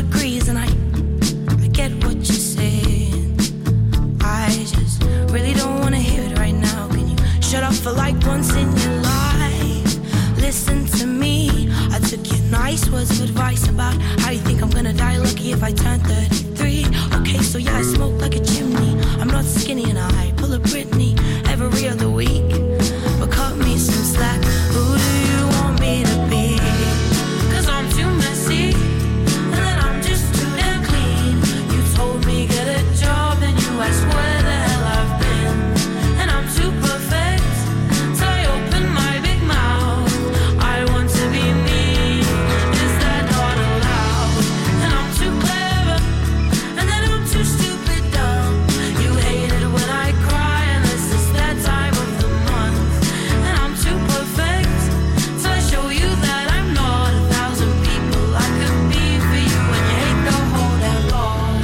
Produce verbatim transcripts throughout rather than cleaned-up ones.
degrees, and I, I get what you're saying. I just really don't wanna hear it right now. Can you shut up for like once in your life? Listen to me. I took your nice words of advice about how you think I'm gonna die lucky if I turn thirty-three. Okay, so yeah, I smoke like a chimney. I'm not skinny and I pull a Britney every other week. But cut me some slack. Who do you want me to be? Cause I'm too messy, and then I'm just too damn clean. You told me get a job, then you asked where the hell I've been. And I'm too perfect, so I open my big mouth. I want to be me, is that not allowed? And I'm too clever, and then I'm too stupid dumb. You hate it when I cry, and this is that time of the month. And I'm too perfect, so I show you that I'm not a thousand people I could be for you. And you hate the whole damn lot.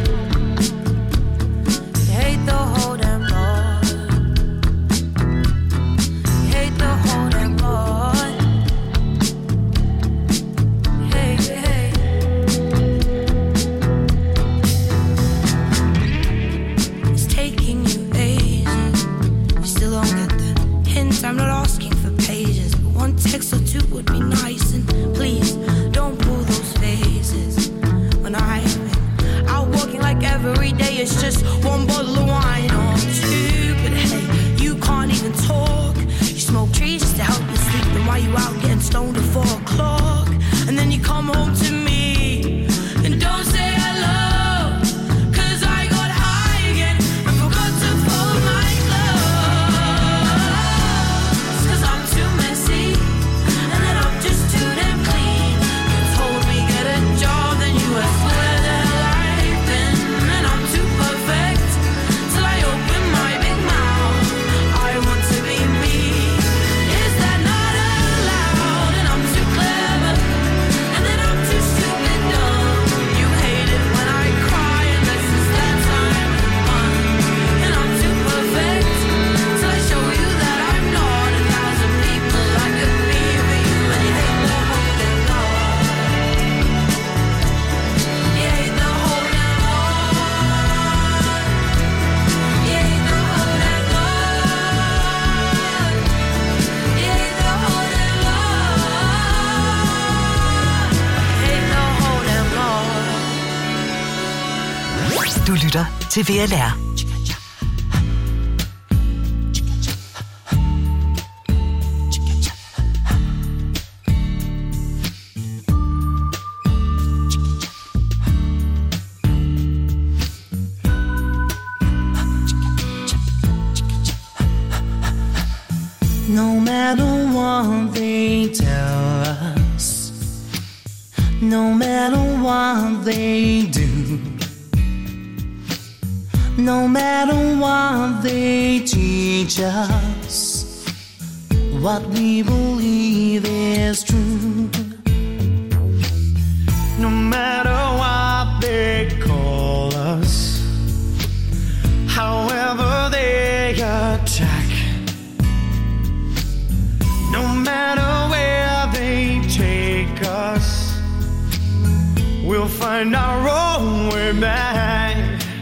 You hate the whole damn lot. You hate the whole damn lot. Hey, hey. It's taking you ages. You still don't get the hint. I'm not asking for pages, but one text or two would be nice. And please don't pull those faces. When I've been out walking like every day, it's just one bottle of wine or two. But hey, you can't even talk. You smoke trees just to help you sleep. Then why you out getting stoned at four o'clock? And then you come home to me and don't say hello. Cause I got high again and forgot to fold my clothes. Cause I'm too messy, and then I'm just too damn clean. You told me get a job, then you asked where the hell I've been. And I'm too perfect, till I open my big mouth. I want to be me, is that not allowed? And I'm too clever, and then I'm too stupid dumb. You hate it when I cry, and this is that time of the month. And I'm too perfect, so I show you that I'm not a thousand people I could be for you. And you hate the whole damn lot. You hate the whole damn lot. You hate the whole damn lot. You hate the whole damn lot. You hate the whole damn lot. Du lytter til V L R. No matter what they tell us, no matter what they do, no matter what they teach us, what we believe is true. No matter what they call us, however they attack, no matter where they take us, we'll find our own way back.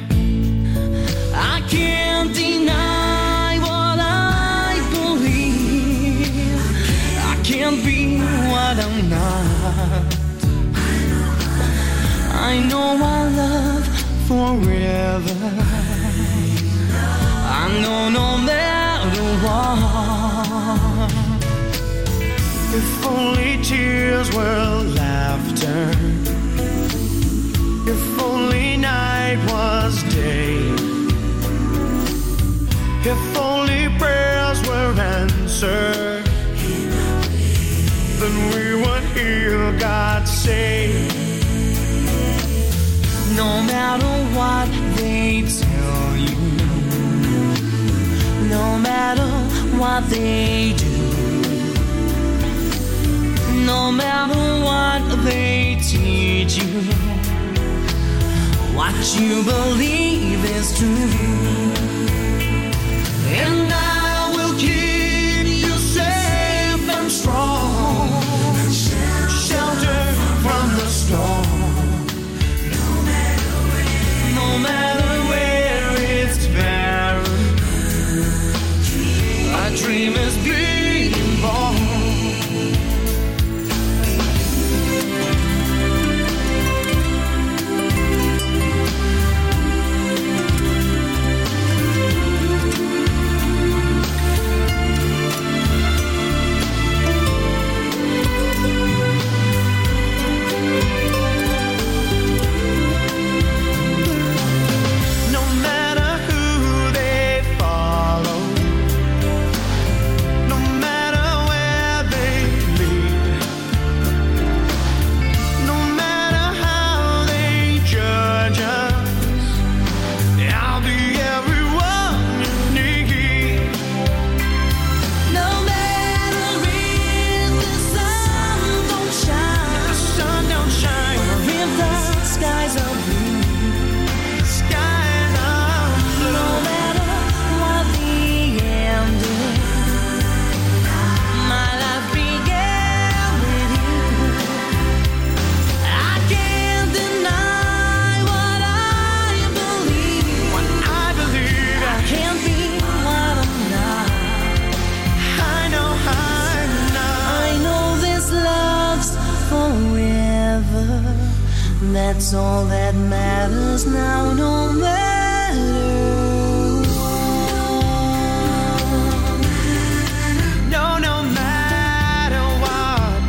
I can't deny what I believe. I can't be what I'm not. I know I love forever. I know no matter what. If only tears were laughter, if only night was day, if only prayers were answered, then we would hear God say, no matter what they tell you, no matter what they do, no matter what they teach you, what you believe is true. And I will keep you safe and strong, shelter from the storm. that's all that matters now, no matter what. No, no matter what.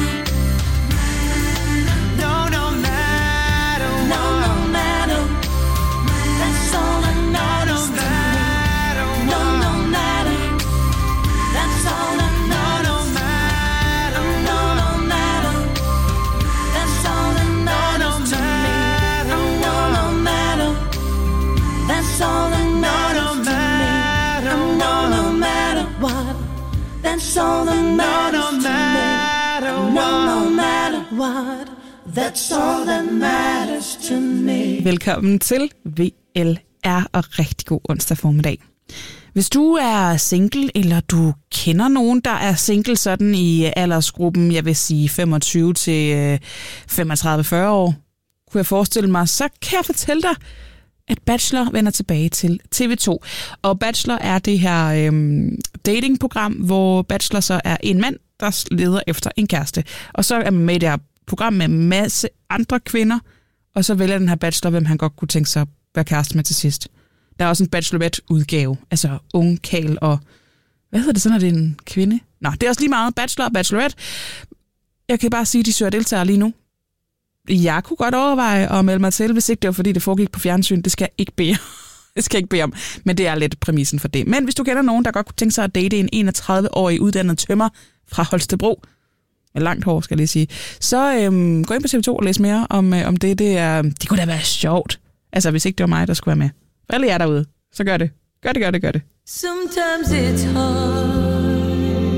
No, no matter what. No, no matter. That's all that matters to me. No, no matter. That's all that matters. No, no matter. No, no matter. That's all that matters to me. No, no matter. That's all that matters to me. No, no matter what. That's all that matters to me. No, no matter what. That's all that matters to me. Velkommen til V L R og rigtig god onsdag formiddag. Hvis du er single, eller du kender nogen, der er single sådan i aldersgruppen, jeg vil sige femogtyve til femogtredive til fyrre år, kunne jeg forestille mig, så kan jeg fortælle dig, at Bachelor vender tilbage til T V to. Og Bachelor er det her øhm, datingprogram, hvor Bachelor så er en mand, der leder efter en kæreste. Og så er man med i det her program med en masse andre kvinder, og så vælger den her Bachelor, hvem han godt kunne tænke sig at være kæreste med til sidst. Der er også en Bachelorette-udgave, altså ungkarl og... Hvad hedder det så, når det er en kvinde? Nå, det er også lige meget Bachelor og Bachelorette. Jeg kan bare sige, at de søger deltagere lige nu. Jeg kunne godt overveje at melde mig til, hvis ikke det var, fordi det foregik på fjernsyn. Det skal jeg ikke bede, det skal jeg ikke bede om, men det er lidt præmissen for det. Men hvis du kender nogen, der godt kunne tænke sig at date en enogtredive-årig uddannet tømrer fra Holstebro, med langt hår, skal jeg lige sige, så øhm, gå ind på T V to og læs mere om, øh, om det. Det, er, det kunne da være sjovt. Altså, hvis ikke det var mig, der skulle være med. For alle jer derude, så gør det. Gør det, gør det, gør det. Sometimes it's hard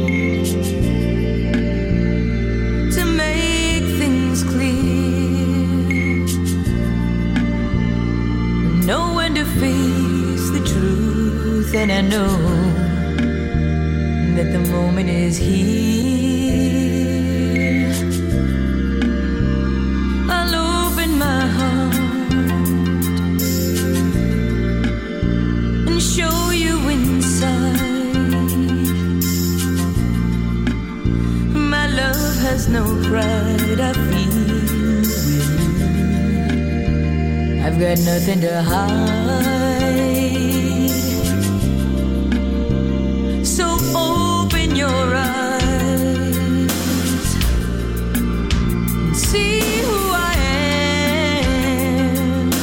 to make things clear, know when to face the truth, and I know that the moment is here. I'll open my heart and show you inside. My love has no pride, I feel with you. I've got nothing to hide. So open your eyes and see who I am,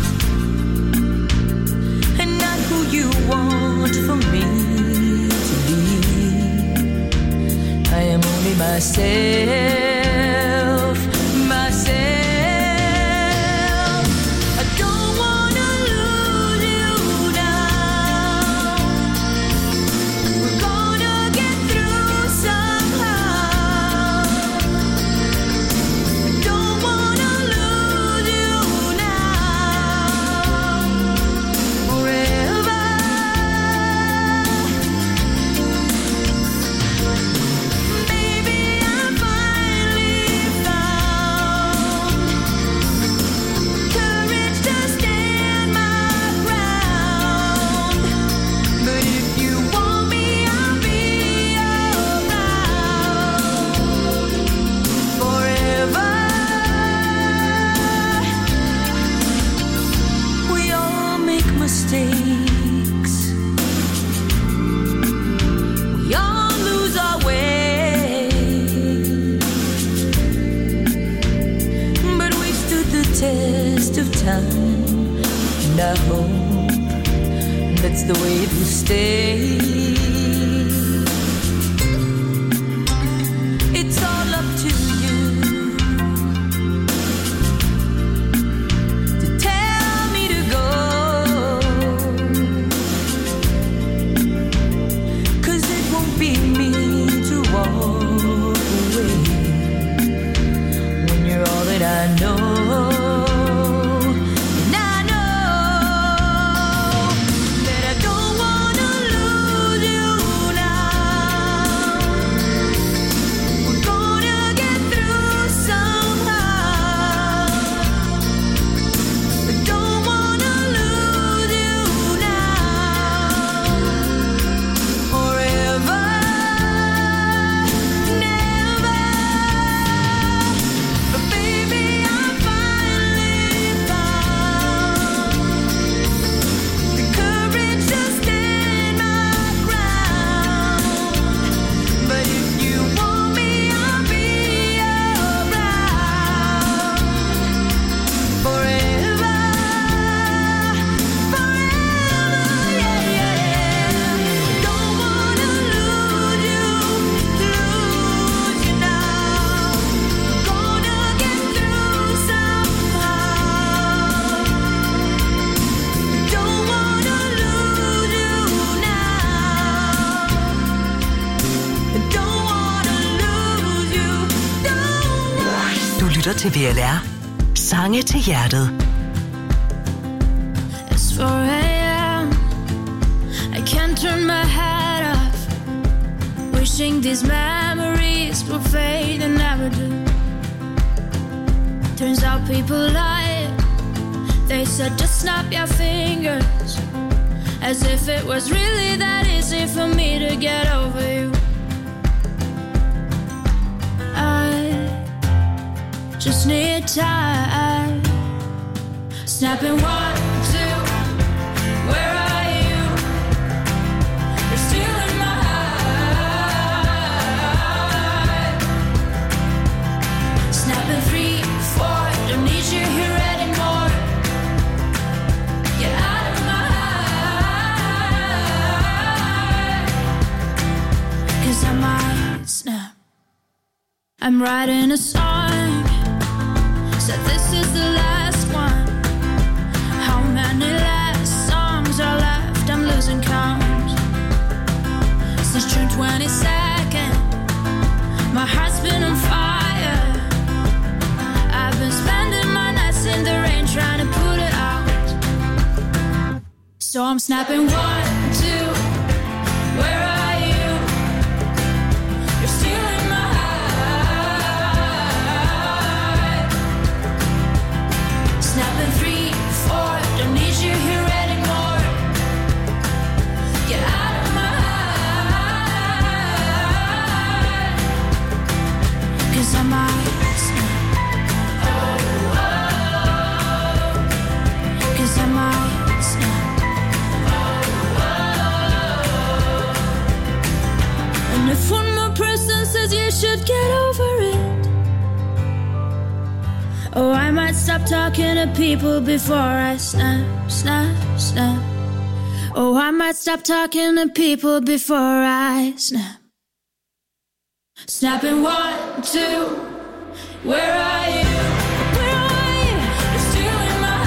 and not who you want for me to be. I am only myself, myself. I don't wanna lose you now. We're gonna get through somehow. I don't wanna lose you now. Forever. Maybe I finally found courage to stand my ground. But if you want me, I'll be around forever. We all make mistakes. We all lose our way. But we stood the test of time, and I hope that's the way it will stay. It's all up to you to tell me to go, 'cause it won't be me to walk away when you're all that I know. And I know that I don't wanna lose lytter til V L R. Sange til hjertet. It's four a.m. I can't turn my head off. Wishing these memories will fade and never do. Turns out people lie. They said just snap your fingers, as if it was really that easy for me to get over you. I just need time. Snapping one, two, where are you? You're still in my heart. Snapping three, four, don't need you here anymore. Get out of my heart. 'Cause I might snap. I'm writing a song, said this is the last one. How many last songs are left? I'm losing count. Since June twenty-second, my heart's been on fire. I've been spending my nights in the rain trying to put it out. So I'm snapping one, two, where are you? You're still in my heart. Snapping three, four, don't need you here anymore. Get out of my heart. 'Cause I might snap. Oh, oh. 'Cause I might snap. Oh, oh. And if one more person says you should get over it, oh, I might stop talking to people before I snap, snap, snap. Oh, I might stop talking to people before I snap. Snapping one, two, where are you? Where are you? You're still in my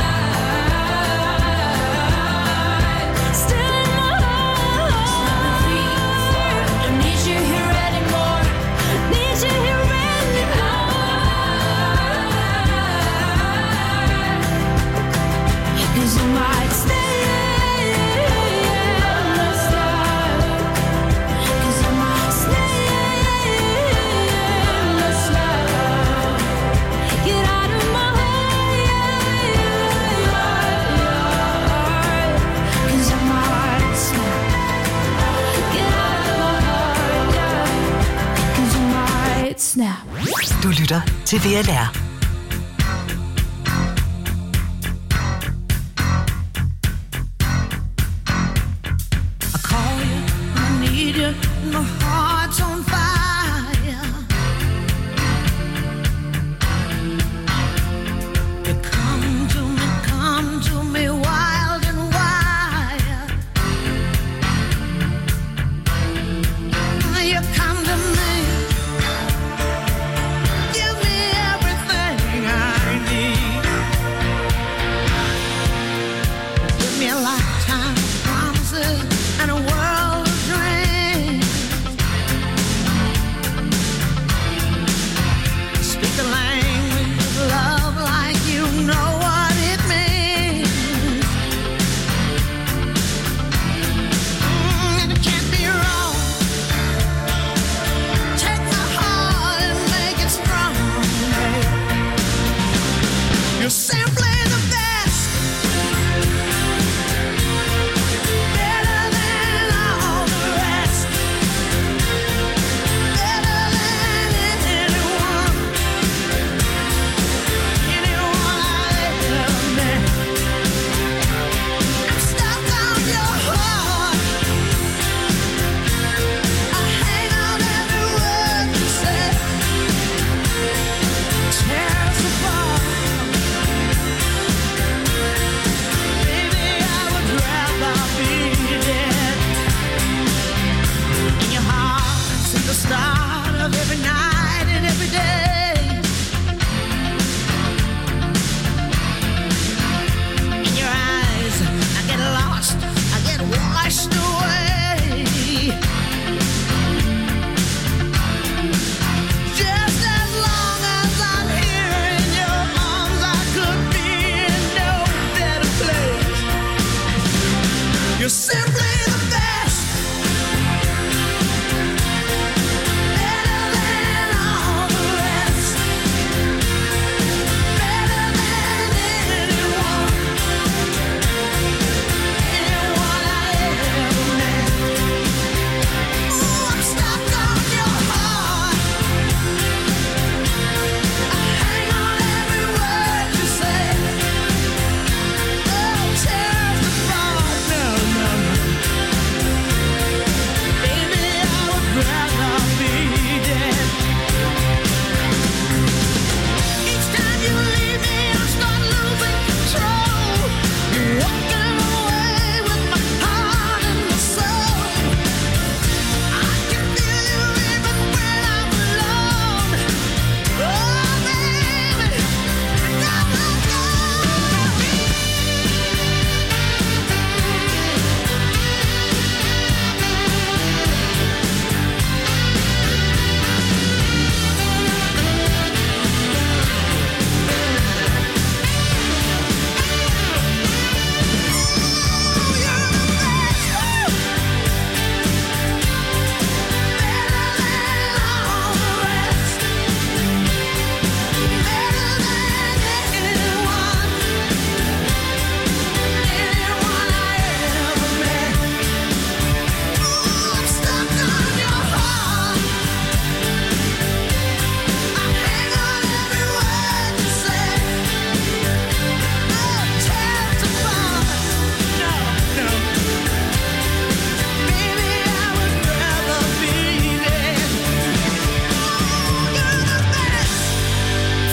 heart. Still in my heart. Snapping three, four, don't need you here anymore. Need you here anymore. 'Cause you might stay. Snap. Du lytter til V L R. I call you, I need you, my heart's on fire. You come to me, come to me, wild and wild. You come to me. And a world of dreams.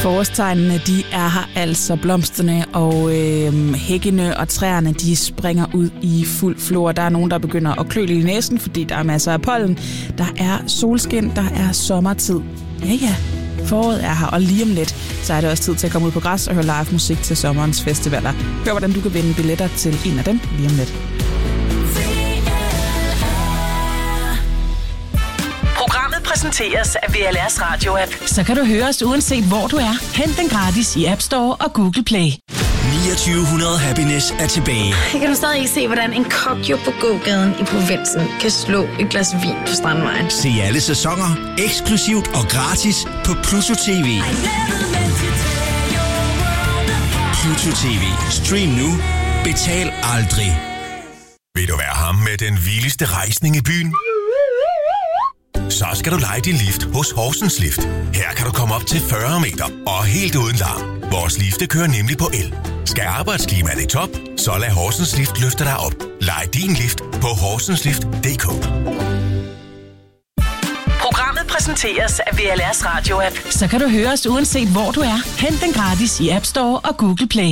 Forårstegnene, de er her altså. Blomsterne og øh, hækkene og træerne, de springer ud i fuld flor. Der er nogen, der begynder at klø lidt i næsen, fordi der er masser af pollen. Der er solskin, der er sommertid. Ja, ja, foråret er her, og lige om lidt, så er det også tid til at komme ud på græs og høre live musik til sommerens festivaler. Hør, hvordan du kan vinde billetter til en af dem lige om lidt. Programmet præsenteres af V L R's radio-app. Så kan du høre os uanset hvor du er. Hent den gratis i App Store og Google Play. niogtyve hundrede Happiness er tilbage. Jeg kan du stadig ikke se, hvordan en kok jo på gågaden i provinsen kan slå et glas vin på Strandvejen. Se alle sæsoner eksklusivt og gratis på Pluto T V. Pluto T V. Stream nu. Betal aldrig. Vil du være ham med den vildeste rejsning i byen? Så skal du leje din lift hos Horsens Lift. Her kan du komme op til fyrre meter og helt uden larm. Vores lifte kører nemlig på el. Skal arbejdsklimaet i top, så lad Horsens Lift løfte dig op. Lej din lift på horsenslift punktum d k. Programmet præsenteres af V L R's radio-app. Så kan du høre os uanset hvor du er. Hent den gratis i App Store og Google Play.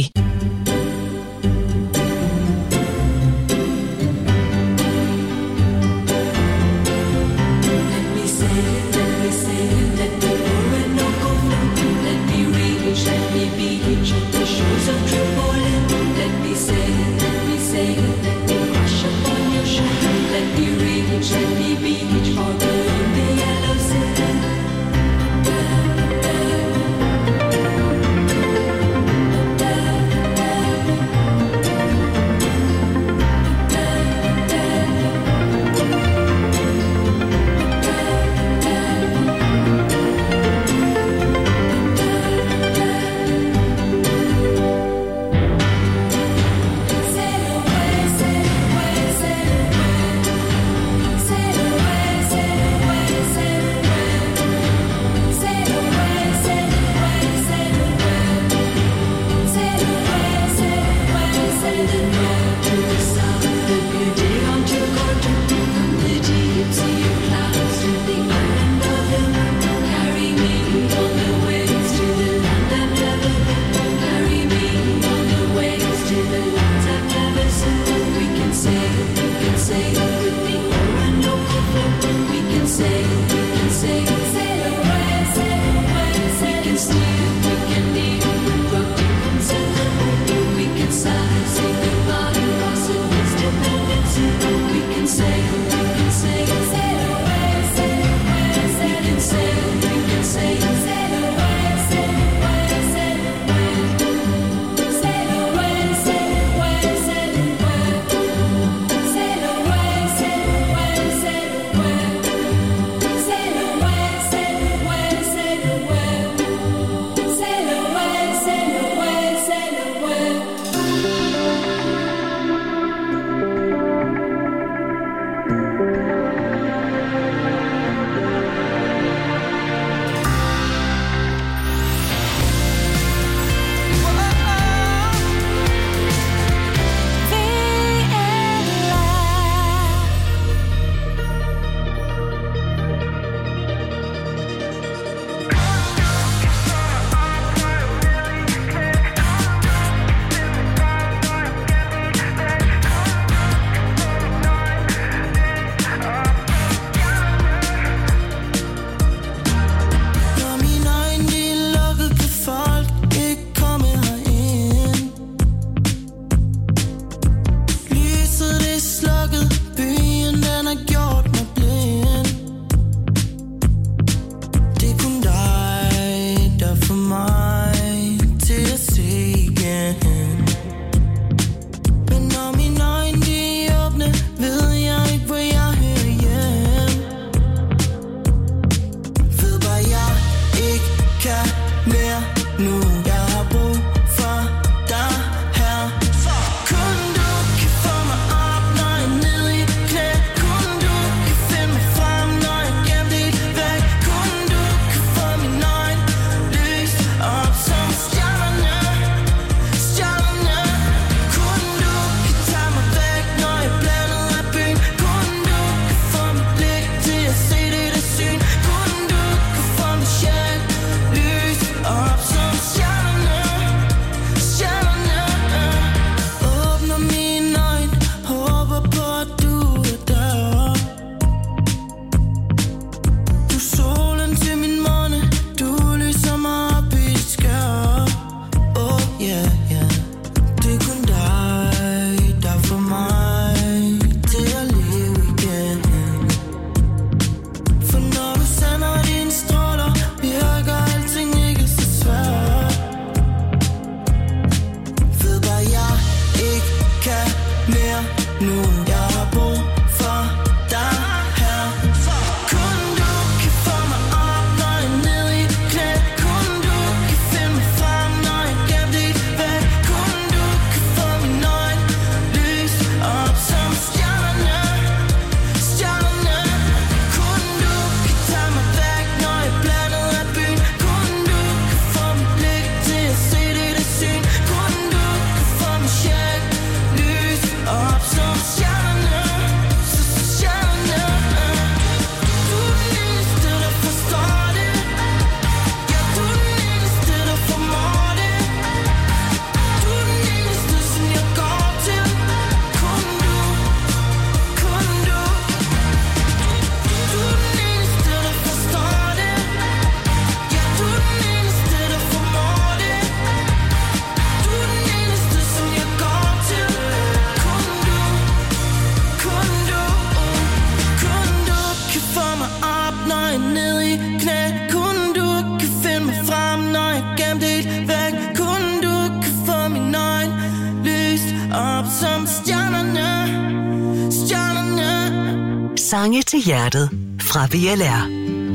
Sange til hjertet fra V L R.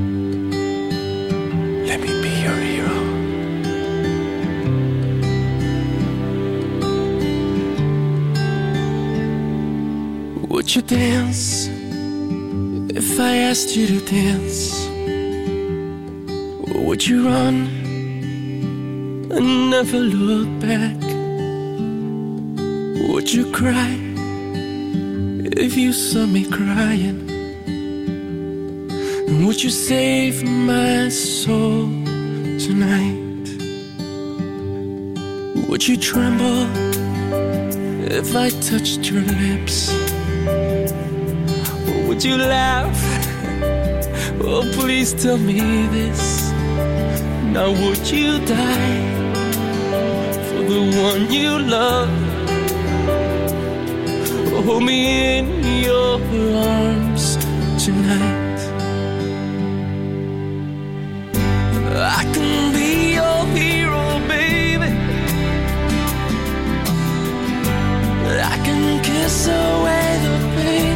Let me be your hero. Would you dance if I asked you to dance? Or would you run and never look back? Would you cry if you saw me crying? And would you save my soul tonight? Would you tremble if I touched your lips? Or would you laugh? Oh, please tell me this. Now would you die for the one you love? Hold me in your arms tonight. I can be your hero, baby. I can kiss away the pain.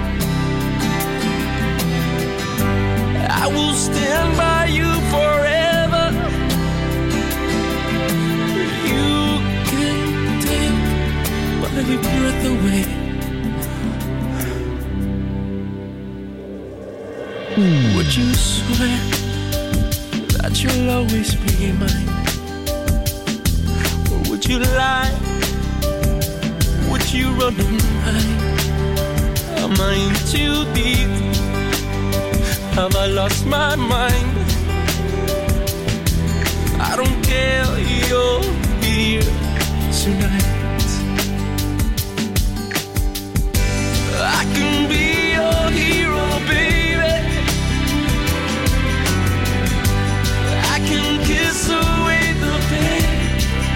I will stand by you forever. You can take my breath away. Would you swear that you'll always be mine? Or would you lie? Would you run and hide? Am I in too deep? Have I lost my mind? I don't care, you're here tonight. I can be your hero, baby. I can kiss away the pain.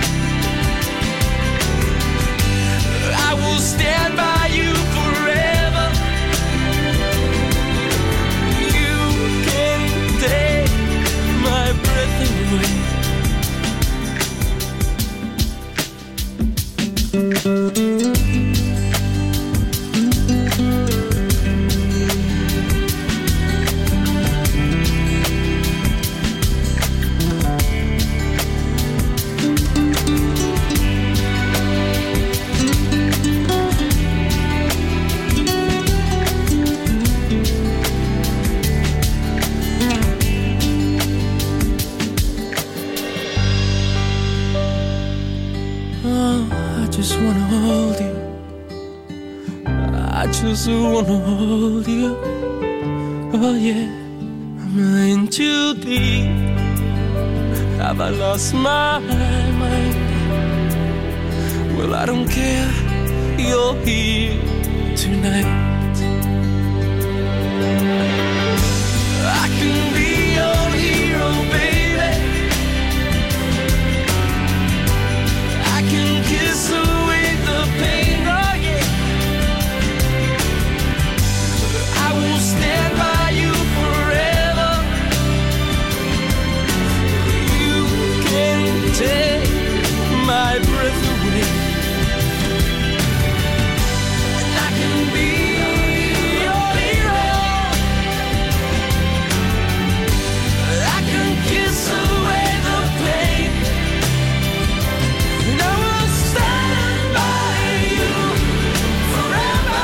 I will stand by you forever. You can take my breath away. I wanna hold you. Oh yeah, I'm in too deep. Have I lost my mind? Well, I don't care. You're here tonight. I can be your hero, baby. I can kiss away the pain. Oh yeah. I will stand by you forever. You can take my breath away. And I can be your hero. I can kiss away the pain. And I will stand by you forever.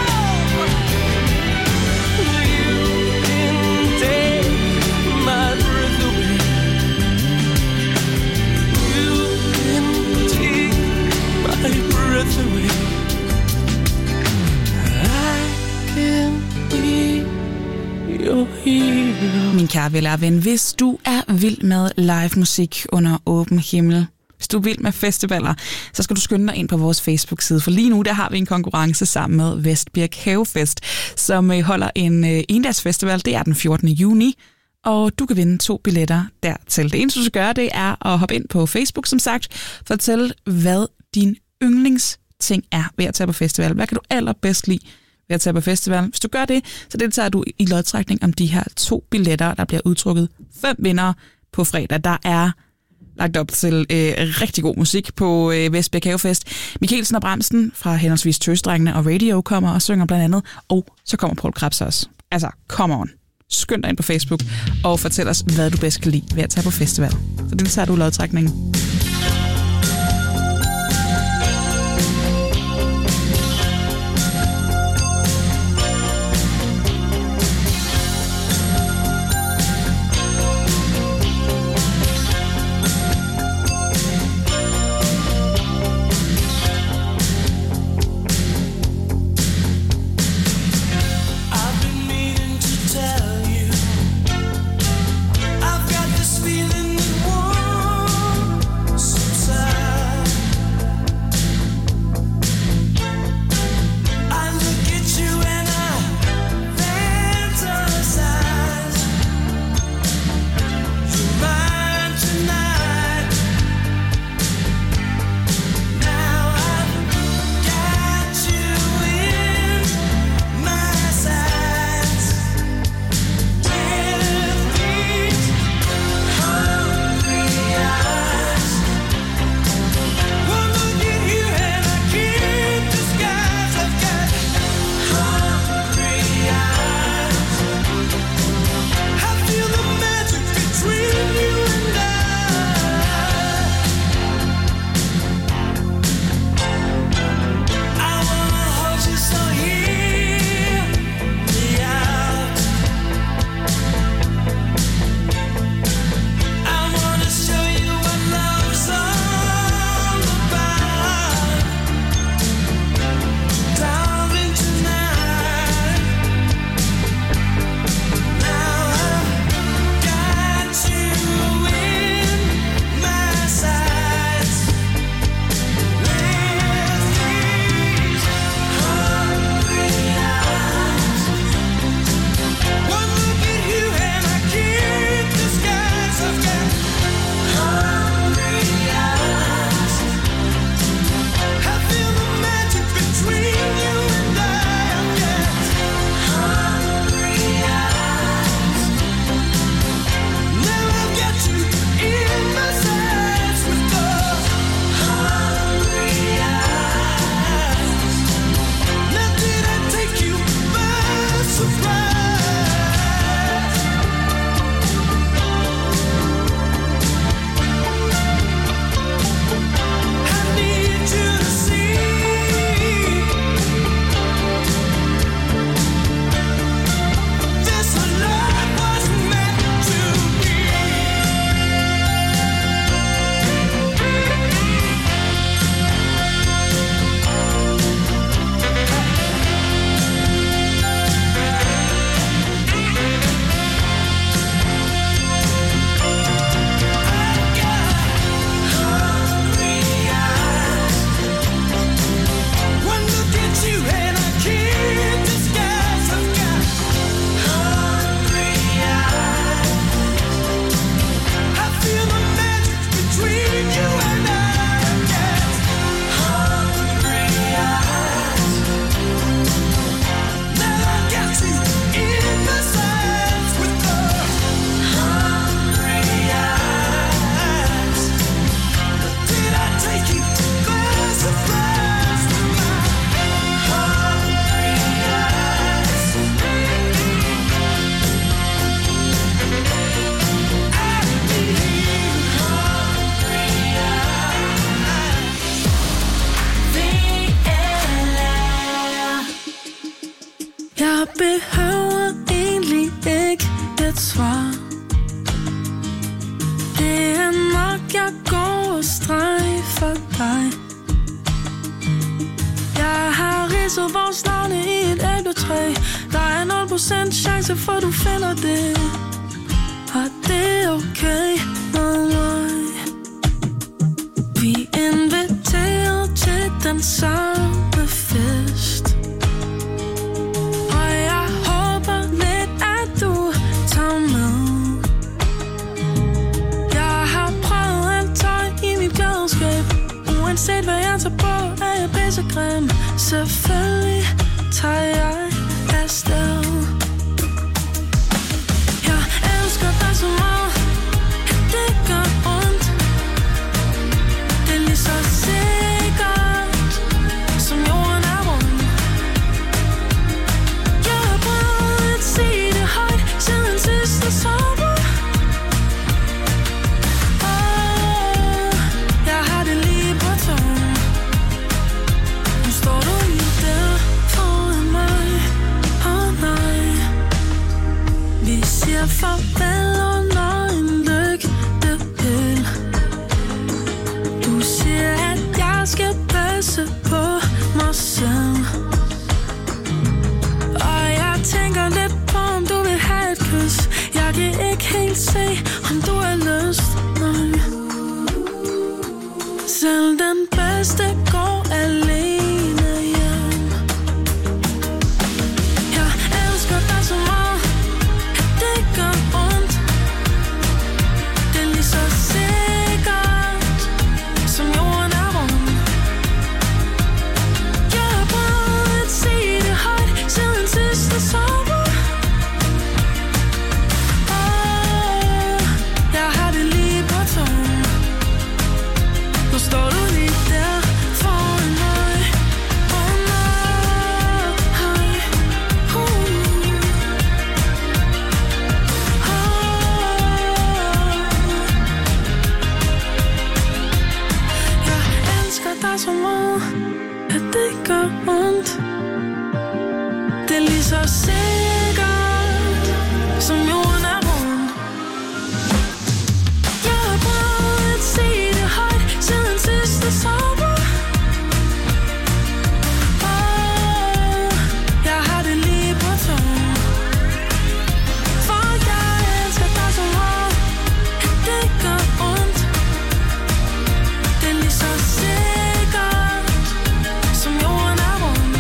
Min kære vel og ven, hvis du er vild med live musik under åben himmel, hvis du er vild med festivaler, så skal du skynde dig ind på vores Facebook-side, for lige nu der har vi en konkurrence sammen med Vestbirk Havefest, som holder en endagsfestival. Det er den fjortende juni, og du kan vinde to billetter dertil. Det eneste, du skal gøre, det er at hoppe ind på Facebook, som sagt, fortælle, hvad din yndlingsting er ved at tage på festival. Hvad kan du allerbedst lide ved at tage på festival? Hvis du gør det, så deltager du i lodtrækning om de her to billetter, der bliver udtrukket fem vindere på fredag. Der er lagt op til øh, rigtig god musik på øh, Vestbjerg Havefest. Mikkelsen og Bremsen fra henholdsvis Tøsdrengene og Radio kommer og synger blandt andet, og så kommer Poul Krebs også. Altså, come on. Skynd dig ind på Facebook og fortæl os, hvad du bedst kan lide ved at tage på festival. Så det tager du lodtrækningen. Selvfølgelig tager jeg afsted. Jeg elsker dig så meget, at det gør ondt. siger farvel under en lygtepæl. Du siger, at jeg skal passe på mig selv. Og jeg tænker lidt på, om du vil have et kys. Jeg kan ikke helt se, om du har lyst. Nej. Selv den bedste går alene hjem. Jeg elsker dig så meget, at det gør ondt. Det er lige så sikkert, som jorden er rund. Jeg har prøvet at sige det højt siden sidste sommer. Åh, jeg har det lige på tungen. Nu står du lige der foran mig. Åh nej, uh. Jeg elsker dig så meget, at det gør ondt. Det er lige så sikkert, som jorden er rund. Jeg har prøvet at sige det højt siden sidste sommer. Åh, jeg har det lige på tungen. For jeg elsker dig så meget, at det gør ondt. Det er lige så sikkert, som jorden er rund.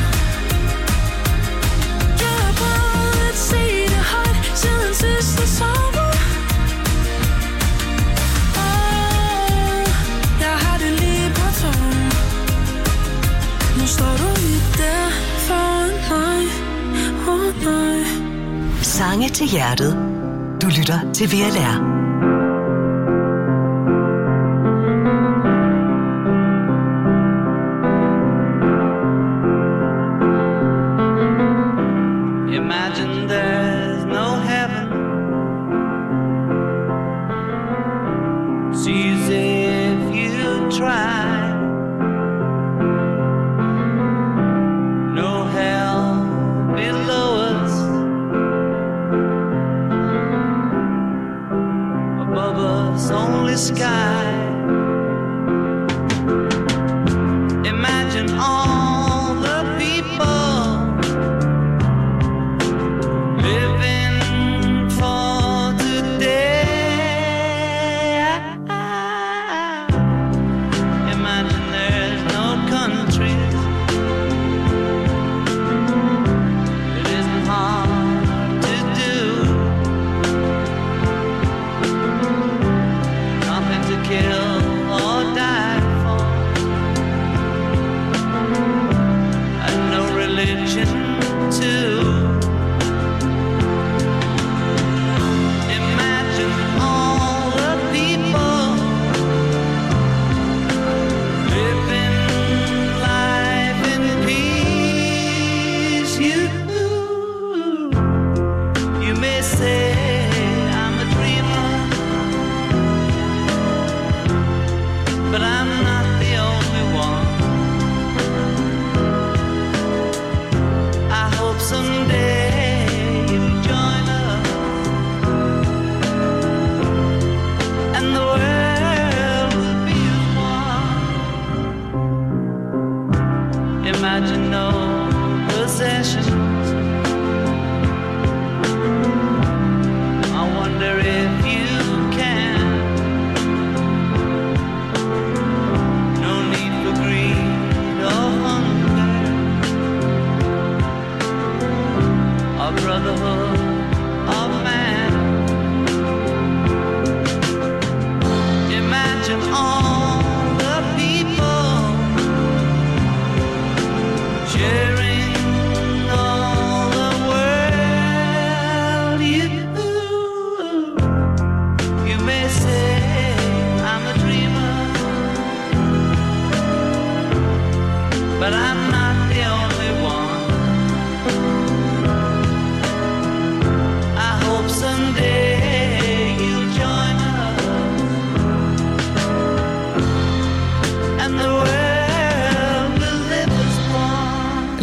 Jeg har prøvet at sige det højt siden sidste sommer. Åh, jeg har det lige på tungen. Nu står du lige der foran mig. Åh nej. Sange til hjertet. Du lytter til V L R. Imagine there's no heaven. It's easy if you try. No hell below us. Above us only sky. Imagine all the people living for today. Imagine there's no countries. It isn't hard to do. Nothing to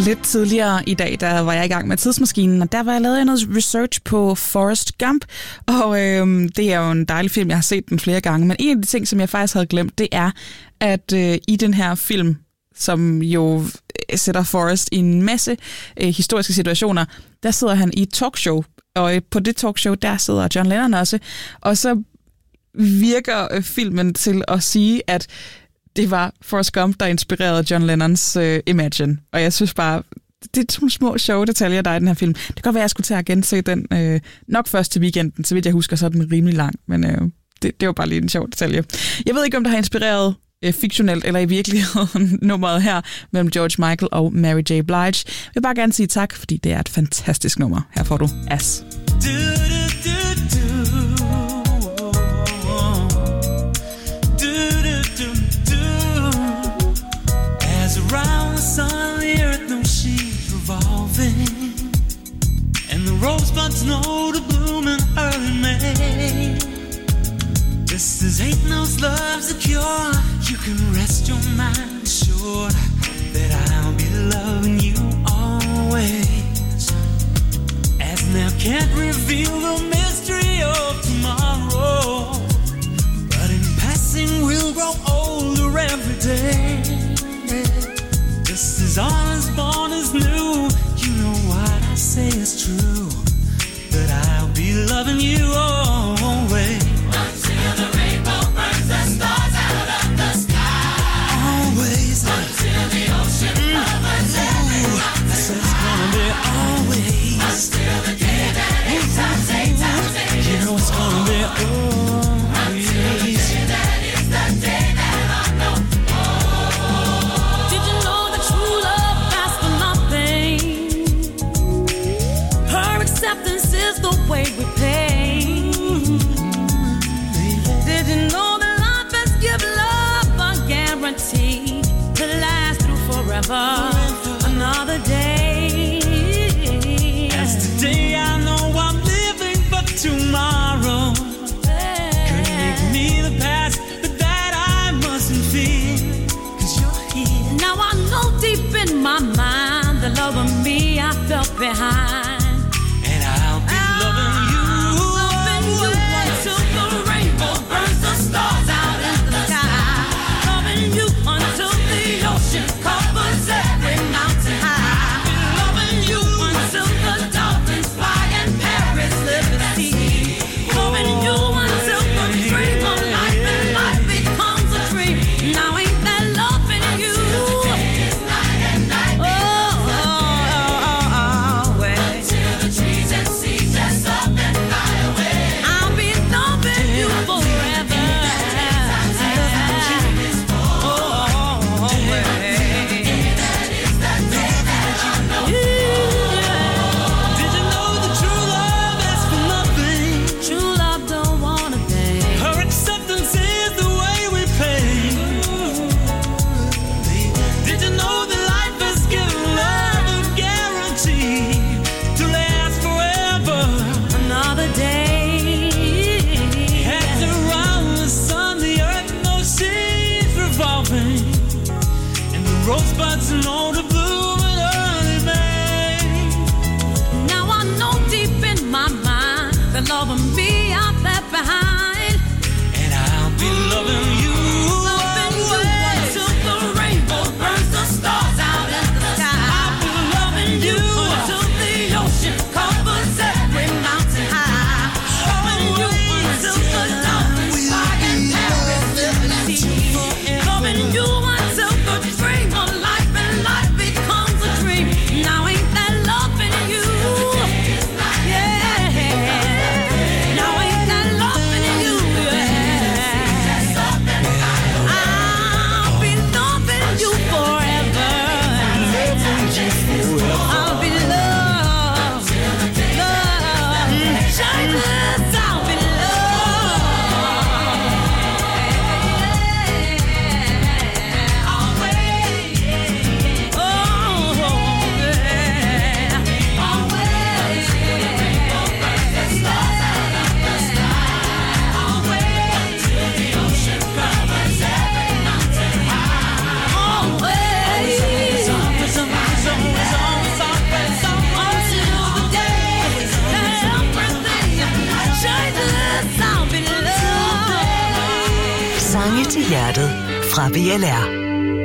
Lidt tidligere i dag, der var jeg i gang med tidsmaskinen, og der var jeg lavet noget research på Forrest Gump, og øhm, det er jo en dejlig film, jeg har set den flere gange, men en af de ting, som jeg faktisk havde glemt, det er, at øh, i den her film, som jo sætter Forrest i en masse øh, historiske situationer, der sidder han i et talkshow, og øh, på det talkshow, der sidder John Lennon også, og så virker øh, filmen til at sige, at det var Forrest Gump, der inspirerede John Lennons øh, Imagine. Og jeg synes bare, det er nogle små sjove detaljer, der er i den her film. Det kan godt være, at jeg skulle tage at gense den øh, nok først til weekenden. Så vidt jeg husker, så er den rimelig lang. Men øh, det, det var bare lige en sjov detalje. Jeg ved ikke, om det har inspireret øh, fiktionelt eller i virkeligheden nummeret her mellem George Michael og Mary J. Blige. Jeg vil bare gerne sige tak, fordi det er et fantastisk nummer. Her får du As. Do, do, do, do. Around the sun, the earth knows she's revolving, and the rosebuds know to bloom in early May. Just as hate knows love's a cure, you can rest your mind assured that I'll be loving you always. As now can't reveal the mystery of tomorrow, but in passing we'll grow older every day. Just as all is born is new, you know what I say is true, that I'll be loving you always. Until the rainbow burns the stars out of the sky. Always. Until the ocean covers every mountain. So it's gonna be always. Until the day that eight times eight times eight. You know it's gonna be always. Until the day that is the day that I know. Did you know that true love lasts for nothing? Her acceptance is the way we pay. Did you know that life has given love a guarantee to last through forever? Another day. As today I know I'm living for tomorrow. Could make me the past, but that I mustn't fear. Cause you're here. Now I know deep in my mind the love of me I felt behind. And I'll be loving you, loving you until the rainbow burns the stars out in the sky. Loving you until the ocean covers every mountain high. Loving you until the dolphins fly and Paris live the sea. Loving you until the dream of life and life becomes a dream. Now ain't that loving you? Night and night. Oh, oh, oh, oh, oh, until the trees and seas dress up and fly away. I'll be loving you forever. Oh, oh, oh, way. Did you know that true love asks for nothing? True love don't want a thing. Her acceptance is the way we pay. Did you know that life has given love a guarantee to last forever? Another day. As around the sun, the earth knows she's revolving, and the rosebuds know to bloom in early May. Now I know deep in my mind the love of me I left behind. And I'll be loving you, loving you until the rainbow burns the stars out in the sky. I'll be loving you until the ocean covers every mountain high. Loving you until the dolphins fly and Paris live the sea. Loving you until the dream of life and life becomes a dream. Now ain't that loving you? Yeah. til hjertet fra V L R.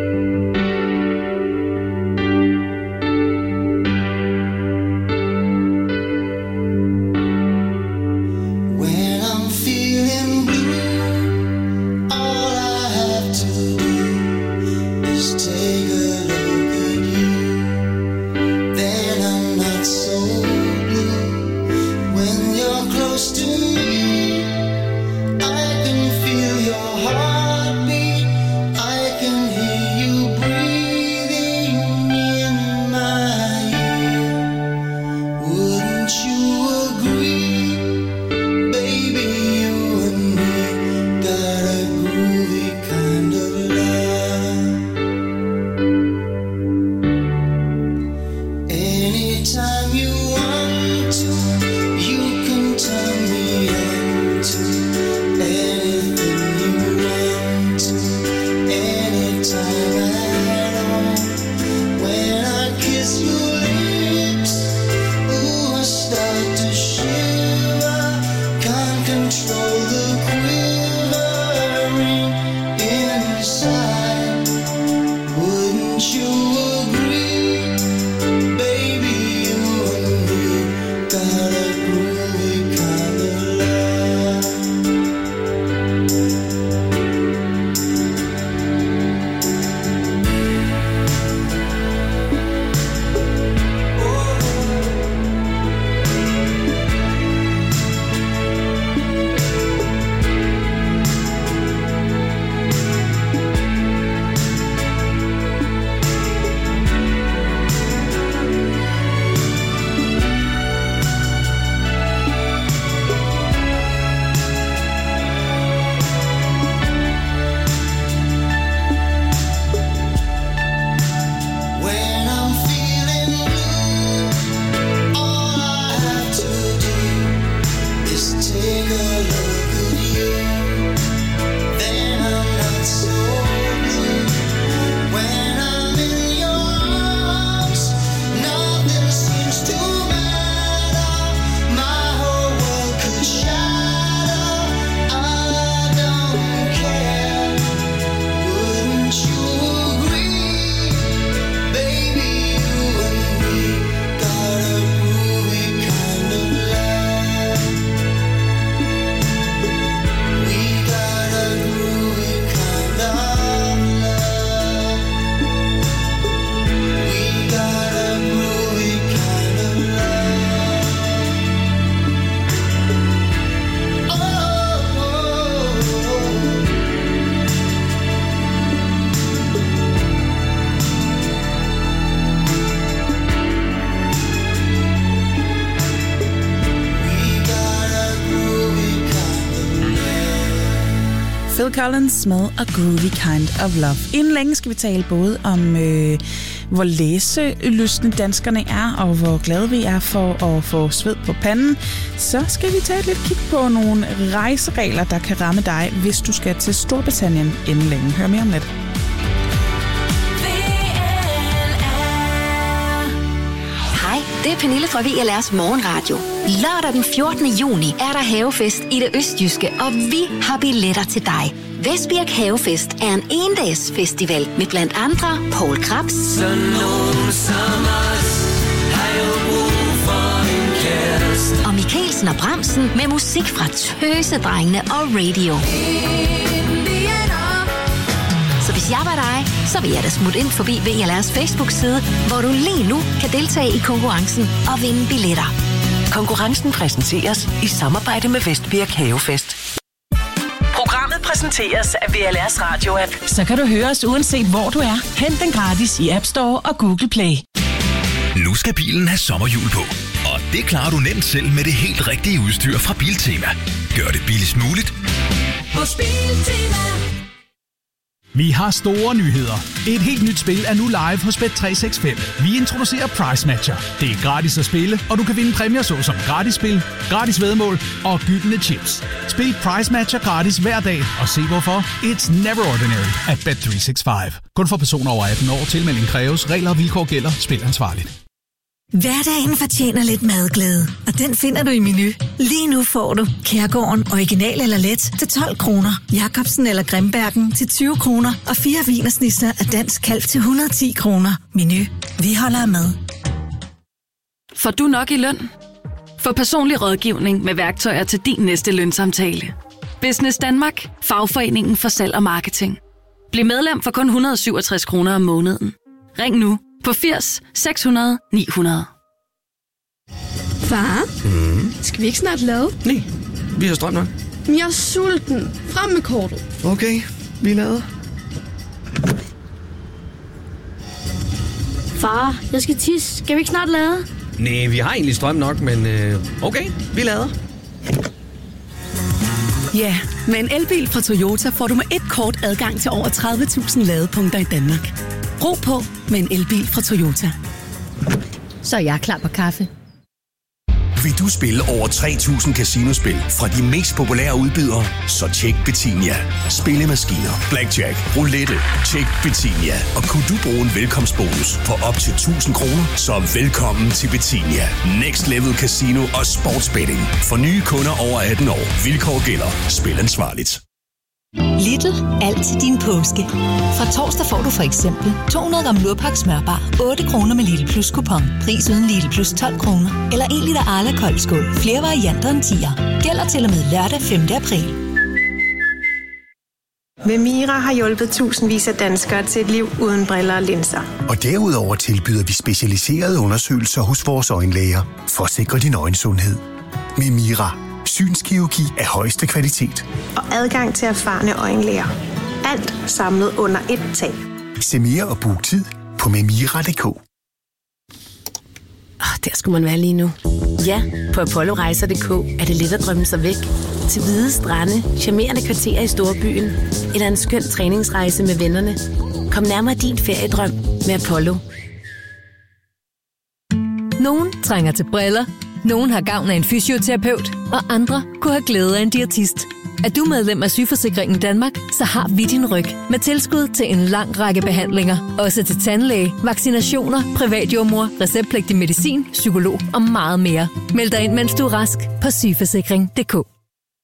Phil Collins med A Groovy Kind of Love. Inden længe skal vi tale både om, øh, hvor læselystne danskerne er, og hvor glade vi er for at få sved på panden. Så skal vi tage et lidt kig på nogle rejseregler, der kan ramme dig, hvis du skal til Storbritannien inden længe. Hør mere om lidt. Hej, det er Pernille fra V L R's Morgenradio. Lørdag den fjortende juni er der havefest i det østjyske, og vi har billetter til dig. Vestbirk Havefest er en endags festival med blandt andre Poul Krebs, Så nogen som os har jo brug for en kæreste. og Mikkelsen og Bremsen med musik fra Tøsedrengene og Radio. Så hvis jeg var dig, så vil jeg da smutte ind forbi V L R's Facebook-side, hvor du lige nu kan deltage i konkurrencen og vinde billetter. Konkurrencen præsenteres i samarbejde med Vestbirk Havefest. Programmet præsenteres af V L R's radio-app. Så kan du høre os uanset hvor du er. Hent den gratis i App Store og Google Play. Nu skal bilen have sommerhjul på. Og det klarer du nemt selv med det helt rigtige udstyr fra Biltema. Gør det billigst muligt. Hos Biltema. Vi har store nyheder. Et helt nyt spil er nu live hos Bet tre seks fem. Vi introducerer Price Matcher. Det er gratis at spille, og du kan vinde præmier såsom gratis spil, gratis væddemål og gyldne chips. Spil Price Matcher gratis hver dag, og se hvorfor. It's never ordinary at Bet tre seks fem. Kun for personer over atten år. Tilmelding kræves. Regler og vilkår gælder. Spil ansvarligt. Hverdagen fortjener lidt madglæde, og den finder du i Menu. Lige nu får du Kærgården original eller let til tolv kroner, Jacobsen eller Grimbergen til tyve kroner og fire wienersnitzer af dansk kalv til et hundrede og ti kroner. Menu. Vi holder af mad. Får du nok i løn? Få personlig rådgivning med værktøjer til din næste lønsamtale. Business Danmark. Fagforeningen for salg og marketing. Bliv medlem for kun et hundrede og syvogtres kroner om måneden. Ring nu på firs seks hundrede ni hundrede. Far, Mm. skal vi ikke snart lade? Nej, vi har strøm nok. Men jeg er sulten. Frem med kortet. Okay, vi lader. Far, jeg skal tisse. Skal vi ikke snart lade? Nej, vi har egentlig strøm nok, men øh, okay, vi lader. Ja, med en elbil fra Toyota får du med et kort adgang til over tredive tusind ladepunkter i Danmark. Ro på med en elbil fra Toyota. Så er jeg klar på kaffe. Vil du spille over tre tusind casinospil fra de mest populære udbydere? Så tjek Betinia. Spillemaskiner, blackjack, roulette. Tjek Betinia. Og kunne du bruge en velkomstbonus på op til tusind kroner, så velkommen til Betinia. Next Level Casino og Sportsbetting. For nye kunder over atten år. Vilkår gælder. Spil ansvarligt. Lidl. Alt til din påske. Fra torsdag får du for eksempel to hundrede gram Lurpak smørbar, otte kroner med Lidl Plus kupon. Pris uden Lidl Plus tolv kroner. Eller en liter Arla koldskål. Flere varianter end tier. Gælder til og med lørdag femte april. Memira har hjulpet tusindvis af danskere til et liv uden briller og linser. Og derudover tilbyder vi specialiserede undersøgelser hos vores øjenlæger for at sikre din øjensundhed. Memira. Synskirurgi af højeste kvalitet. Og adgang til erfarne øjenlæger. Alt samlet under et tag. Se mere og book tid på memira punktum d k. Oh, der skulle man være lige nu. Ja, på apollorejser punktum d k er det let at drømme sig væk. Til hvide strande, charmerende kvarterer i storbyen, eller en skøn træningsrejse med vennerne. Kom nærmere din feriedrøm med Apollo. Nogen trænger til briller. Nogen har gavn af en fysioterapeut, og andre kunne have glæde af en diætist. Er du medlem af Sygeforsikringen Danmark, så har vi din ryg med tilskud til en lang række behandlinger. Også til tandlæge, vaccinationer, privatjordmor, receptpligtig medicin, psykolog og meget mere. Meld dig ind, mens du er rask på sygeforsikring punktum d k.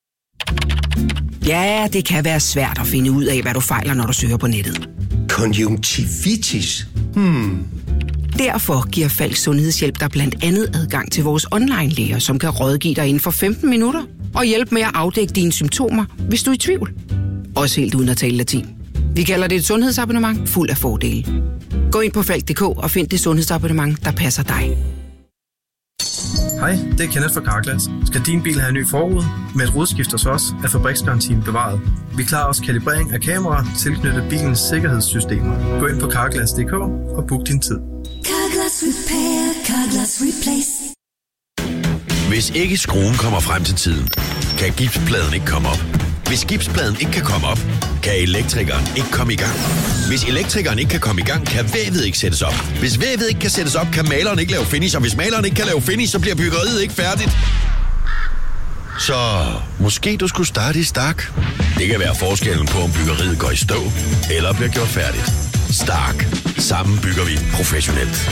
Ja, det kan være svært at finde ud af, hvad du fejler, når du søger på nettet. Konjunktivitis? Hmm... Derfor giver Falk Sundhedshjælp dig blandt andet adgang til vores online-læger, som kan rådgive dig inden for femten minutter og hjælpe med at afdække dine symptomer, hvis du er i tvivl. Også helt uden at tale latin. Vi kalder det et sundhedsabonnement fuld af fordele. Gå ind på falk punktum d k og find det sundhedsabonnement, der passer dig. Hej, det er Kenneth fra Carglass. Skal din bil have en ny forrude? Med et rodskift hos os er fabriksgarantien bevaret. Vi klarer også kalibrering af kameraer tilknyttet bilens sikkerhedssystemer. Gå ind på carglass punktum d k og book din tid. Carglass Repair, Carglass Replace. Hvis ikke skruen kommer frem til tiden, kan gipspladen ikke komme op. Hvis gipspladen ikke kan komme op, kan elektrikeren ikke komme i gang. Hvis elektrikeren ikke kan komme i gang, kan vævet ikke sættes op. Hvis vævet ikke kan sættes op, kan maleren ikke lave finish. Og hvis maleren ikke kan lave finish, så bliver byggeriet ikke færdigt. Så måske du skulle starte i Stark. Det kan være forskellen på, om byggeriet går i stå eller bliver gjort færdigt. Stark. Sammen bygger vi professionelt.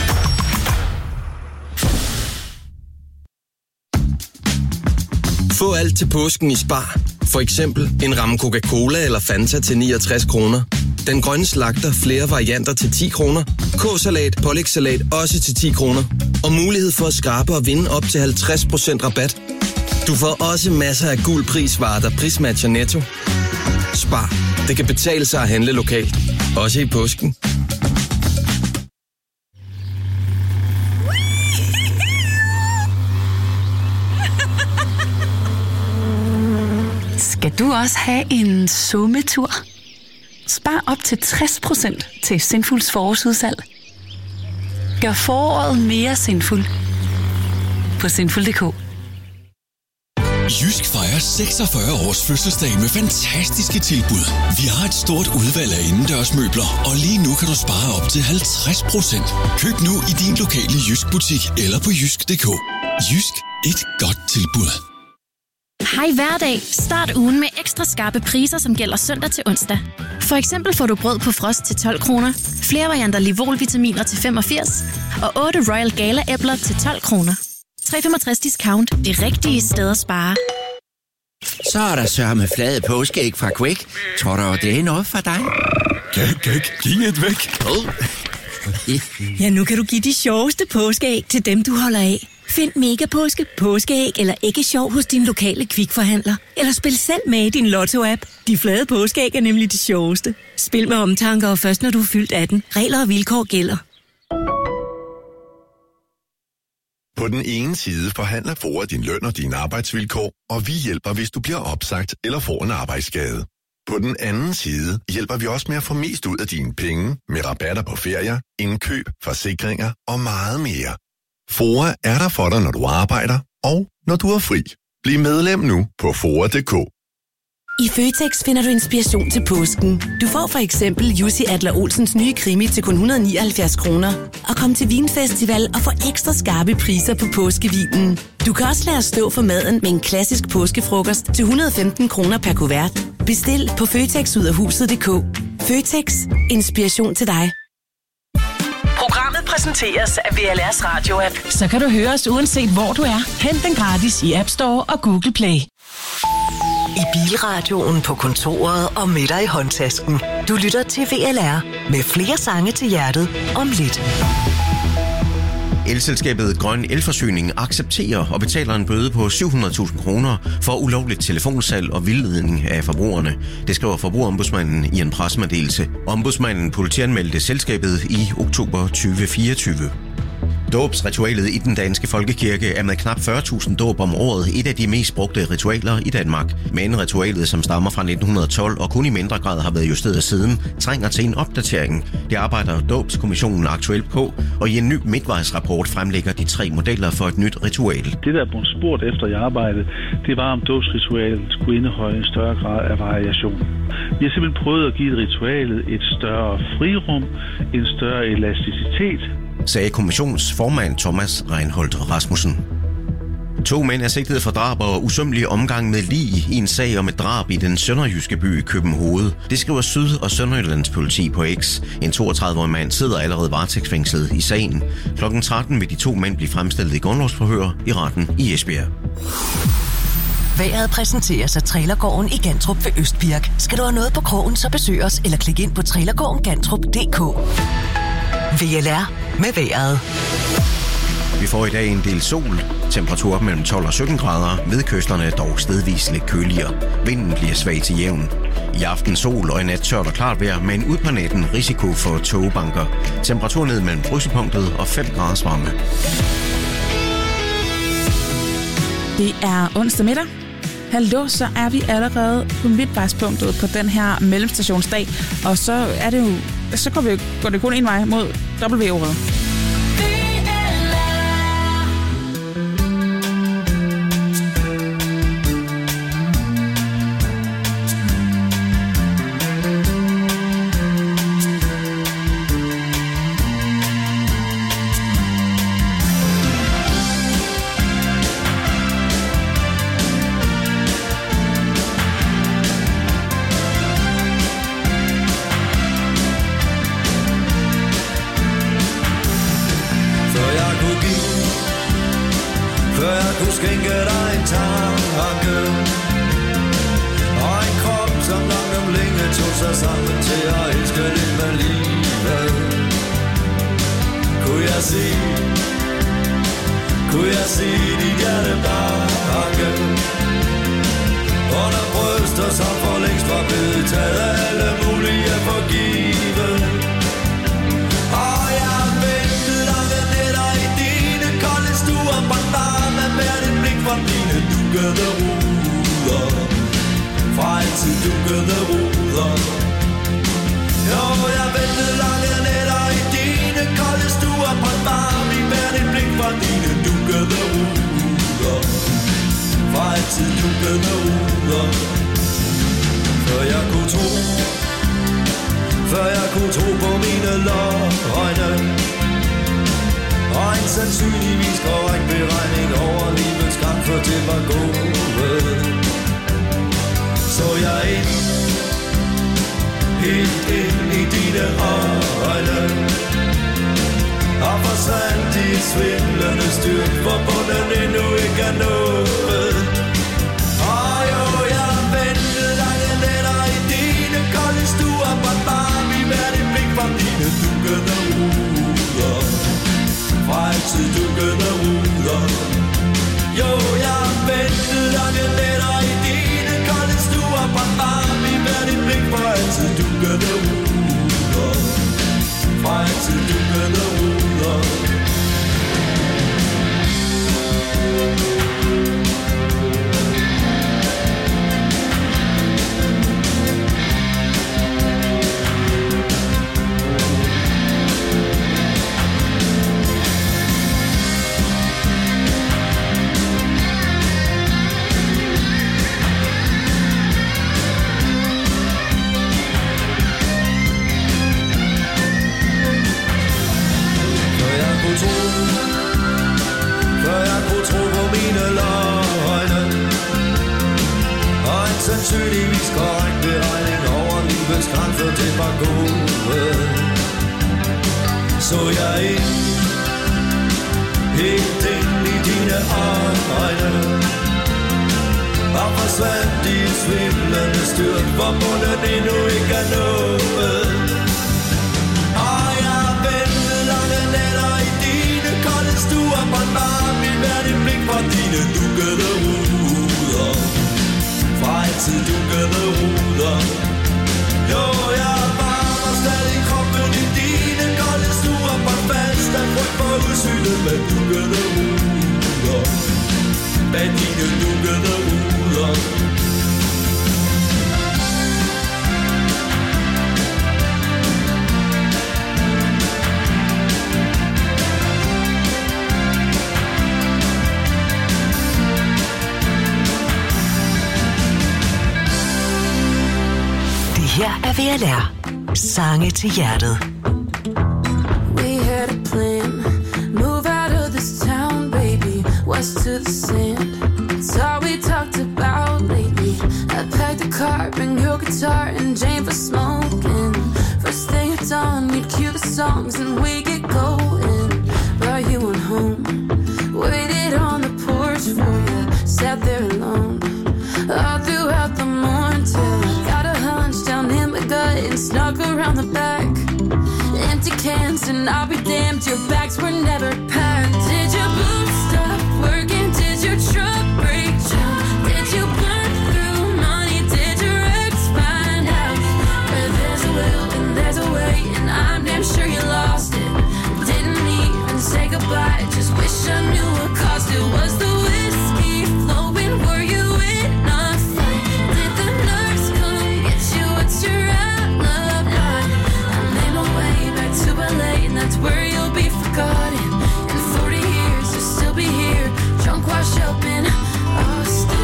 Få alt til påsken i Spar. For eksempel en ramme Coca-Cola eller Fanta til niogtres kroner. Den grønne slagter flere varianter til ti kroner. K-salat, pålægssalat også til ti kroner. Og mulighed for at skrabe og vinde op til halvtreds procent rabat. Du får også masser af guld prisvarer, der prismatcher Netto. Spar. Det kan betale sig at handle lokalt. Også i påsken. Skal du også have en summetur? Spar op til tres procent til Sinfuls forårsudsalg. Gør foråret mere sinful på sinful punktum d k. Jysk fejrer seksogfyrre års fødselsdag med fantastiske tilbud. Vi har et stort udvalg af indendørsmøbler, og lige nu kan du spare op til halvtreds procent. Køb nu i din lokale Jysk butik eller på jysk punktum d k. Jysk. Et godt tilbud. Hej hverdag. Start ugen med ekstra skarpe priser, som gælder søndag til onsdag. For eksempel får du brød på frost til tolv kroner, flere varianter Livol-vitaminer til femogfirs og otte Royal Gala-æbler til tolv kroner. tre komma femogtres discount. Det rigtige sted at spare. Så er der sørme flade påskeæg fra Quake. Tror du, det er noget for dig? Gæk, gæk, giv væk. Ja, nu kan du give de sjoveste påskeæg til dem, du holder af. Find Megapåske, påskeæg eller æggesjov hos din lokale Kvikforhandler. Eller spil selv med i din Lotto-app. De flade påskeæg er nemlig de sjoveste. Spil med omtanke og først når du er fyldt atten. Regler og vilkår gælder. På den ene side forhandler F O A din løn og dine arbejdsvilkår, og vi hjælper, hvis du bliver opsagt eller får en arbejdsskade. På den anden side hjælper vi også med at få mest ud af dine penge med rabatter på ferier, indkøb, forsikringer og meget mere. F O A er der for dig, når du arbejder og når du er fri. Bliv medlem nu på foa punktum d k. I Føtex finder du inspiration til påsken. Du får for eksempel Jussi Adler Olsens nye krimi til kun et hundrede og nioghalvfjerds kroner. Og kom til Vinfestival og få ekstra skarpe priser på påskevinen. Du kan også lade os stå for maden med en klassisk påskefrokost til et hundrede og femten kroner per kuvert. Bestil på føtex ud af huset punktum d k. Føtex. Inspiration til dig. Programmet præsenteres af V L R's radio-app. Så kan du høre os uanset hvor du er. Hent den gratis i App Store og Google Play. I bilradioen, på kontoret og med dig i håndtasken. Du lytter til V L R med flere sange til hjertet om lidt. Elselskabet Grøn Elforsyning accepterer og betaler en bøde på syv hundrede tusind kroner for ulovligt telefonsalg og vildledning af forbrugerne. Det skriver Forbrugerombudsmanden i en pressemeddelelse. Ombudsmanden politianmeldte selskabet i oktober tyve fireogtyve. Dåbsritualet i den danske folkekirke er med knap fyrre tusind dåb om året et af de mest brugte ritualer i Danmark. Men ritualet, som stammer fra nitten tolv og kun i mindre grad har været justeret siden, trænger til en opdatering. Det arbejder Dåbskommissionen aktuelt på, og i en ny midtvejsrapport fremlægger de tre modeller for et nyt ritual. Det, der er blevet spurgt efter i arbejdet, det var, om dåbsritualet skulle indeholde en større grad af variation. Vi har simpelthen prøvet at give ritualet et større frirum, en større elasticitet, sagde kommissionsformand Thomas Reinholdt Rasmussen. To mænd er sigtet for drab og usømmelig omgang med lig i en sag om et drab i den sønderjyske by København. Det skriver Syd- og Sønderjyllands politi på X. En toogtredive-årig mand sidder allerede varetægtsfængslet i sagen. klokken tretten vil de to mænd blive fremstillet i grundlovsforhør i retten i Esbjerg. Været præsenteres af Trailergården i Gantrup ved Østbirk. Skal du have noget på krogen, så besøg os eller klik ind på trailergården gantrup punktum d k. V L R med vejret. Vi får i dag en del sol. Temperatur op mellem tolv og sytten grader. Ved kysterne dog stedvis lidt køligere. Vinden bliver svag til jævn. I aften sol og i nat tørt og klart vejr, men ud på natten risiko for tågebanker. Temperatur ned mellem frysepunktet og fem grader varme. Det er onsdag middag. Hallo, så er vi allerede på midtvejspunktet på den her mellemstationsdag. Og så er det jo, så går, vi, går det kun en vej mod W-ordet. Helt ind i dine øjne. øjne og forsvandt i et svimlende styrt, hvor bunden endnu ikke er nået. Og jo, jeg ventede lange nætter i dine kolde stuer, hvor bare vi hvert et blik fra dine dukkende ruder. Fra altid dukkende ruder. Jo, jeg ventede lange nætter i dine kolde stuer, hvor bare vi hvert et blik fra altid dukkende ruder. Fra altid dukkende ruder. Sandsynligvis korrekt beregning over livets grænser til var gode. Så jeg ind, helt ind i dine øjne, og forsvandt i et svimlende styrt, hvor bunden endnu ikke er nået. Og jeg ventede lange nætter i dine kolde stuer, hvor bare mit hvert et blik fra dine dukkede ruder. Fra altid dukkede ruder. Jo, jeg varmer stadig kroppen i dine kolde stuer, hvor fast af frygt for udsynet med dukkede ruder. Bag dine dukkede ruder. Her er V L R. Sange til hjertet. We had a plan. Move out of this town, baby. West to the sand. It's all we talked about lately. I packed the car, bring your guitar, and Jane for smoking. First thing at dawn, we'd cue the songs and we get going. Brought you on home. Waited on the porch for you. Sat there alone. All throughout the morning till I got a hunch down in my gut and snuck around the back. Empty cans and I'll be damned, your bags were never packed. Did your boots stop working? Did your truck break down? Did you burn through money? Did your ex find out? Where there's a will and there's a way, and I'm damn sure you lost it. Didn't even say goodbye, just wish I knew what caused it. Was the whiskey flowing? Were you in a fight? Did the nurse come get you? What's your alibi? I made my way back to L A, and that's where you'll be forgotten. In forty years, you'll still be here, drunk, washed up in Austin.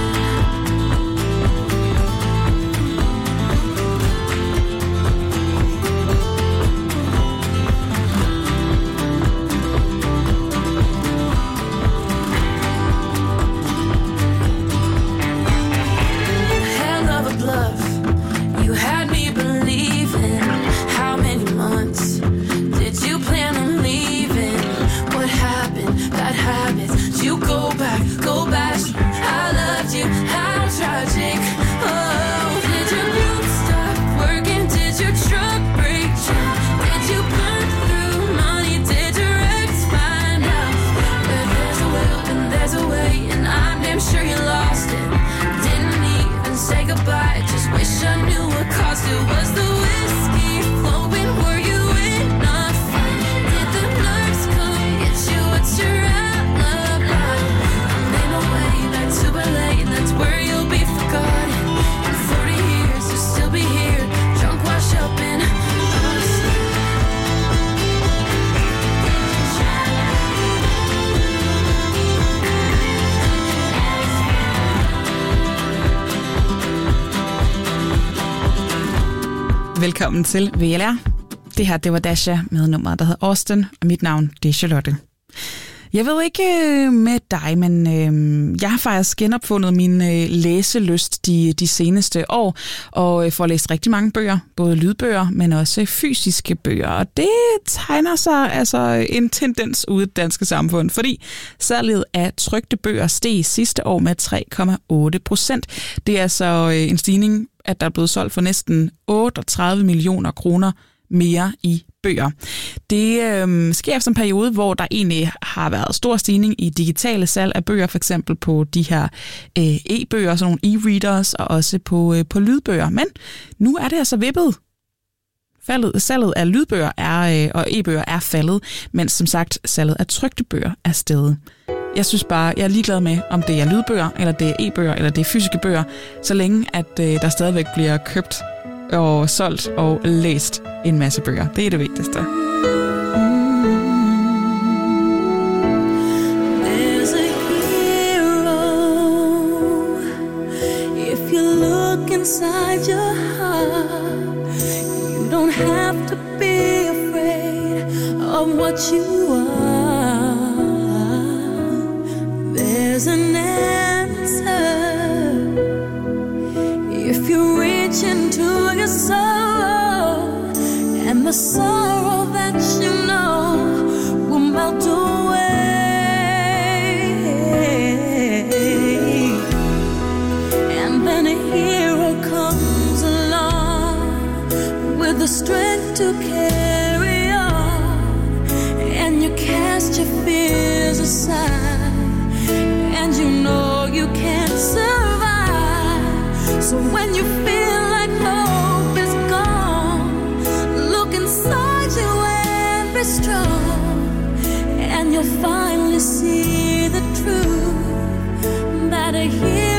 Hell of a bluff, you had me believing. How many months did you plan on leaving? What happened? Bad habits. Did you go back? Go back. I loved you. How tragic. Oh, did your boots stop working? Did your truck break down? Did you burn through money? Did your ex find out? Where there's a will and there's a way, and I'm damn sure you lost it. Didn't even say goodbye, just wish I knew what caused it. Was the whiskey flowing? Were you in a fight? Did the nurse come get you? What's your alibi? I made my way back to L A, and that's where you'll be forgotten. In forty years, you'll still be here, drunk, washed up in Austin. Velkommen til V L R. Det her, det var Dasha med nummeret, der hedder Austin, og mit navn, det er Charlotte. Jeg ved ikke øh, med dig, men øh, jeg har faktisk genopfundet min øh, læselyst de, de seneste år, og øh, får læst rigtig mange bøger, både lydbøger, men også fysiske bøger. Og det tegner sig altså en tendens ude i det danske samfund, fordi salget af trykte bøger steg sidste år med tre komma otte procent. Det er altså øh, en stigning, at der er blevet solgt for næsten otteogtredive millioner kroner mere i bøger. Det øh, sker efter en periode, hvor der egentlig har været stor stigning i digitale salg af bøger, for eksempel på de her øh, e-bøger, sådan nogle e-readers, og også på, øh, på lydbøger. Men nu er det altså vippet. Faldet, salget af lydbøger er, øh, og e-bøger er faldet, mens som sagt salget af trykte bøger er steget. Jeg synes bare, jeg er ligeglad med, om det er lydbøger, eller det er e-bøger, eller det er fysiske bøger, så længe at øh, der stadigvæk bliver købt og solgt og læst en masse bøger. Det er det vigtigste. There's a hero. If you look inside your heart, you don't have to be afraid of what you are. There's an answer. If you reach into your soul, and the sorrow that you know will melt away, and then a hero comes along with the strength to carry on, and you cast your fears aside, and you know you can't survive. So when you feel like hope is gone, look inside you and be strong, and you'll finally see the truth that a hero